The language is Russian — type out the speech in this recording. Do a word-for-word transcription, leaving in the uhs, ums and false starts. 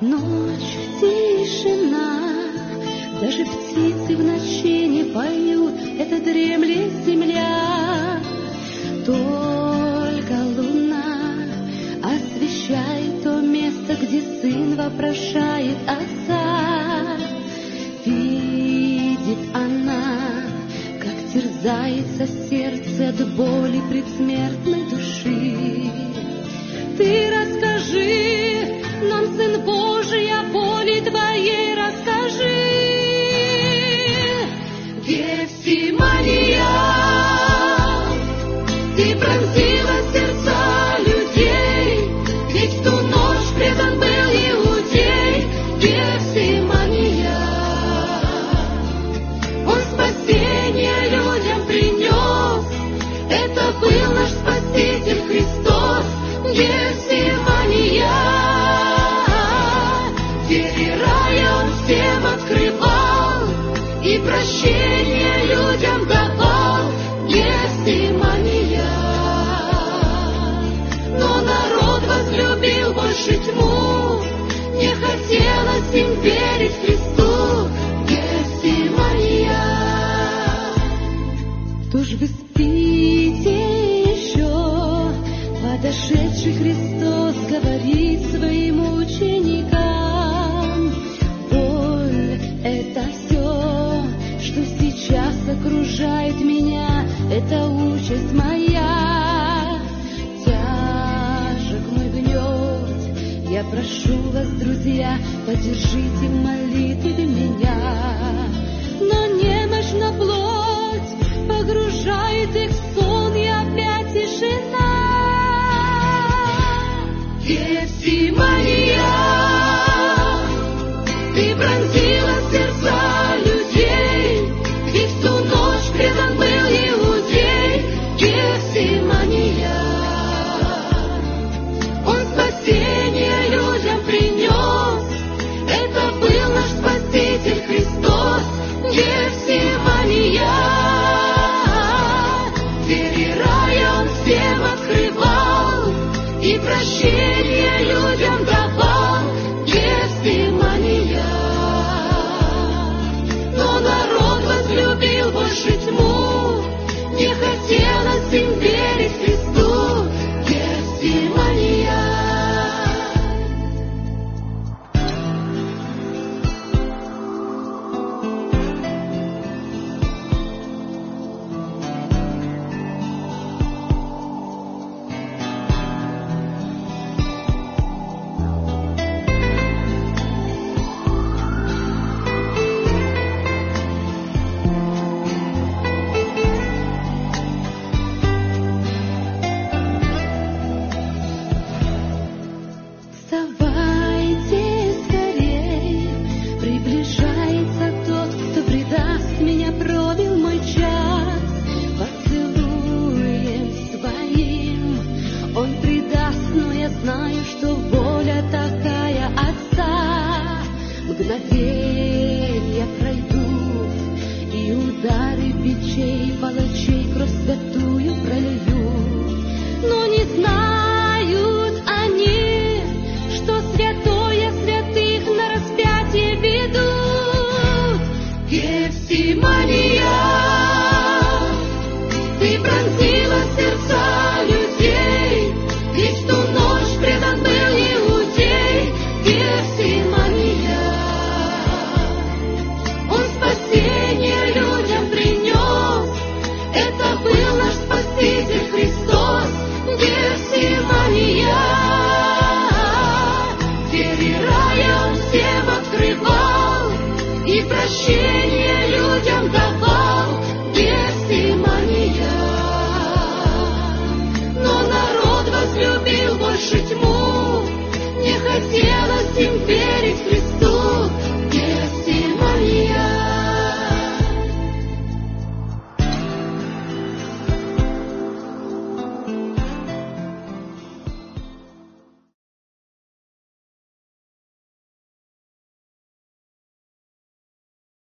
Ночь, тишина, даже птицы в ночи не поют, это дремлет земля. Только луна освещает то место, где сын вопрошает отца. Видит она, как терзается сердце от боли предсмертной души. Ты расскажи нам, Сын Божий, о боли Твоей расскажи. Гефсимания, Ты пронзила сердца людей, ведь в ту ночь предан был Иудей. Гефсимания, Он спасение людям принес, это был наш Спаситель Христос. Гефсимания, двери рая Он всем открывал и прощение людям давал. Гефсимания, но народ возлюбил больше тьму, не хотелось им верить Христу. Гефсимания, кто ж вы спите еще? Подошедший Христос говорит своим ученикам: боль — это все, что сейчас окружает меня, это участь моя. Тяжек мой гнет, я прошу вас, друзья, поддержите в молитве меня. Но немощь на плоть погружает их в сон, и опять тишина. Гефсимания, Ты пронзила сердца людей, ведь в ту ночь предан был Иудей. Гефсимания, Он спасение людям принес, это был наш Спаситель Христос. Гефсимания, двери рая Он всем открывал и прощение людям давал. Гефсимания, но народ возлюбил больше тьму, не хотелось им верить Христу. Гефсимания. Вставайте скорей, приближается тот, кто предаст меня, пробил мой час. Поцелуем своим Он предаст, но я знаю, что воля такая Отца. Мгновенья пройдут, и удары бичей, палачей кровь святую прольют. Но не знают они, что святое святых на распятие ведут. Гефсимания, Ты пронзила сердца людей, ведь в ту ночь предан был Иудей. Гефсимания, Он спасение людям принес, это был наш Спаситель Христос. Гефсимания, двери рая Он всем открывал и прощение людям давал. Гефсимания, но народ возлюбил больше тьму, не хотелось им верить Христу.